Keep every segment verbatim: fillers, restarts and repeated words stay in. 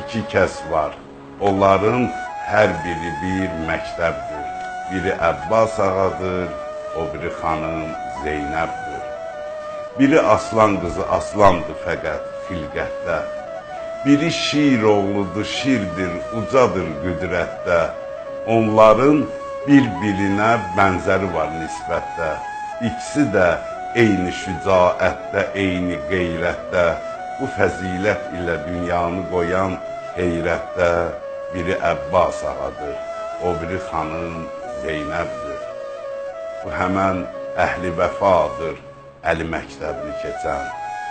iki kəs var. Onların hər biri bir məktəbdir. Biri Əbbas ağadır, o biri xanım Zeynəbdir. Biri aslan qızı aslandır fəqət xilqətdə. Biri şir oğludur, şirdir, ucadır qüdrətdə. Onların bir-birinə bənzəri var nisbətdə. İkisi də eyni şücaətdə, eyni qeyrətdə. Bu fəzilət ilə dünyanı qoyan heyrətdə. Biri Əbbas ağadır, o biri xanım Zeynəbdir. Bu həmən əhli vəfadır, Əli məktəbini keçən.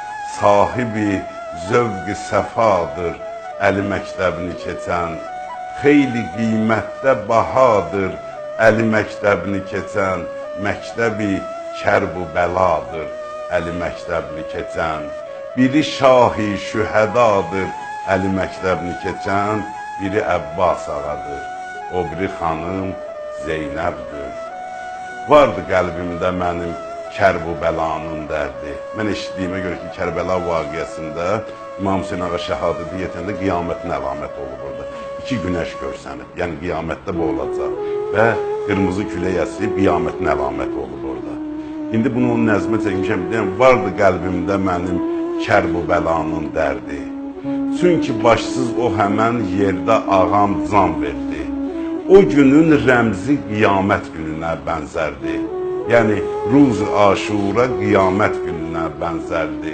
Sahibi zövq-i səfadır, Əli məktəbini keçən. Xeyli qiymətdə bahadır, Əli məktəbini keçən. Məktəbi kərb-u bəladır, Əli məktəbini keçən. Biri şahi şühədadır, Əli məktəbini keçən. Biri Əbbas ağadır, o biri xanım Zeynəbdir. Vardı qəlbimdə mənim kərb-u bəlanın dərdi. Mən eşitdiyimə görə ki, Kərbəla vaqiəsində İmam Hüseyin ağa şəhadəti yetəndə qiyamətin əlaməti olub orada. İki günəş görsənib, yəni qiyamətdə bu olacaq və qırmızı külək əsib qiyamətin əlaməti olub orada. İndi bunu onun nəzmə çəkmişəm, deyəm, vardı qəlbimdə mənim kərb-u bəlanın dərdi. Çünki başsız o həmən yerdə ağam can verdi. O günün rəmzi qiyamət gününə bənzərdi. Yəni, Ruz-u Aşura qiyamət gününə bənzərdi.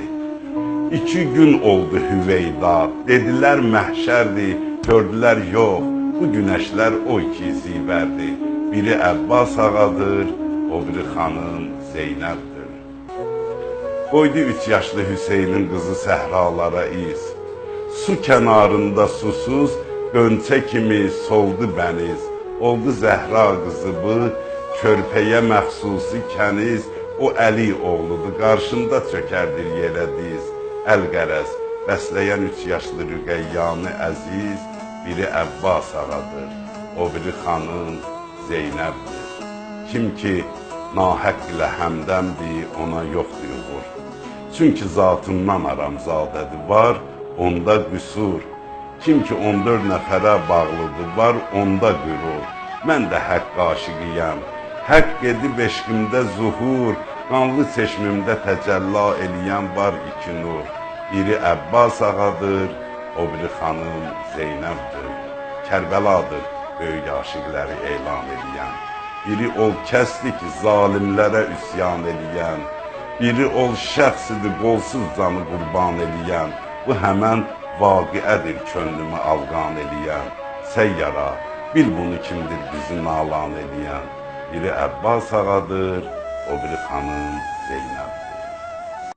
İki gün oldu Hüveyda, dedilər məhşərdir, gördülər yox, bu günəşlər o iki zivərdi. Biri Əbbas ağadır, o biri xanım Zeynəbdir. Qoydu üç yaşlı Hüseynin qızı səhralara iz. Su kənarında susuz, qönçə kimi soldu bəniz. Oldu Zəhra qızı bu, körpəyə məxsusi kəniz. O Əli oğludur, qarşında çökərdir yerə diz. Əl-qərəz, bəsləyən üç yaşlı Rüqəyyanı əziz. Biri Əbbas ağadır, o biri xanım Zeynəbdir. Kim ki nahəq ilə həmdəmdir, ona yoxdur uğur. Çünki zatından aramzadədir var, onda qüsur. Kim ki on dörd nəfərə bağlıdır, var onda qürur. Mən də haqq aşiqiyəm, haqq edib eşqimdə zuhur. Qanlı çeşmimdə təcəlla eləyən var iki nur. Biri Əbbas ağadır, o biri xanım Zeynəbdir. Kərbəladır böyük aşiqləri elan eləyən. Biri ol kəsdir ki, zalimlərə üsyan eləyən. Biri ol şəxsidir, qolsuz canı qurban eləyən. Bu həmən vaqiədir könlümü alqan eləyən. Səyyara, bil bunu kimdir bizi nalan eləyən. Biri Əbbas ağadır, o biri xanım Zeynəbdir.